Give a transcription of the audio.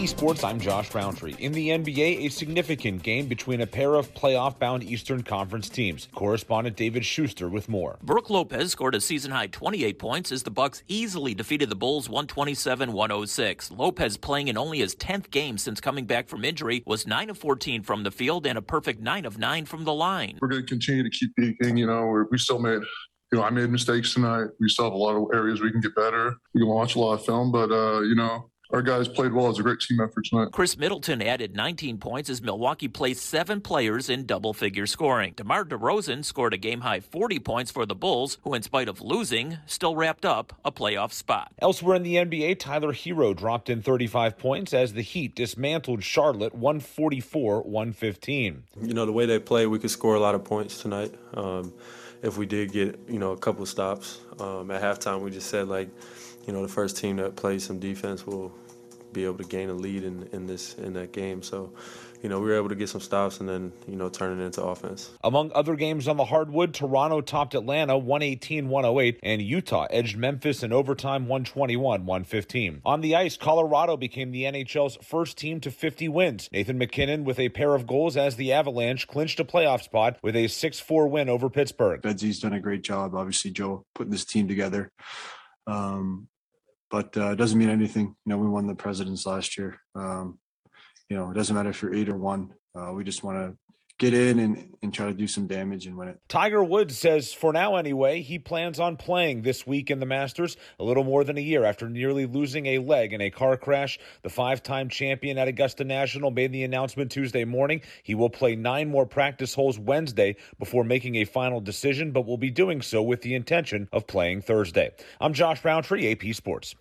AP Sports, I'm Josh Roundtree. In the NBA, a significant game between a pair of playoff-bound Eastern Conference teams. Correspondent David Schuster with more. Brook Lopez scored a season-high 28 points as the Bucks easily defeated the Bulls 127-106. Lopez, playing in only his 10th game since coming back from injury, was 9 of 14 from the field and a perfect 9 of 9 from the line. We're going to continue to keep peaking. We still made I made mistakes tonight. We still have a lot of areas we can get better. We can watch a lot of film, but, our guys played well. It was a great team effort tonight. Chris Middleton added 19 points as Milwaukee placed 7 players in double-figure scoring. DeMar DeRozan scored a game-high 40 points for the Bulls, who, in spite of losing, still wrapped up a playoff spot. Elsewhere in the NBA, Tyler Hero dropped in 35 points as the Heat dismantled Charlotte 144-115. The way they play, we could score a lot of points tonight. If we did get, a couple stops. At halftime, we just said, the first team that plays some defense will be able to gain a lead in that game. So, we were able to get some stops and then, turn it into offense. Among other games on the hardwood, Toronto topped Atlanta 118-108, and Utah edged Memphis in overtime 121-115. On the ice, Colorado became the NHL's first team to 50 wins. Nathan MacKinnon with a pair of goals as the Avalanche clinched a playoff spot with a 6-4 win over Pittsburgh. Bedsy's done a great job, obviously, Joe, putting this team together. But it doesn't mean anything. We won the Presidents last year. It doesn't matter if you're 8 or 1. We just want to get in and try to do some damage and win it. Tiger Woods says, for now anyway, he plans on playing this week in the Masters, a little more than a year after nearly losing a leg in a car crash. The 5-time champion at Augusta National made the announcement Tuesday morning. He will play 9 more practice holes Wednesday before making a final decision, but will be doing so with the intention of playing Thursday. I'm Josh Roundtree, AP Sports.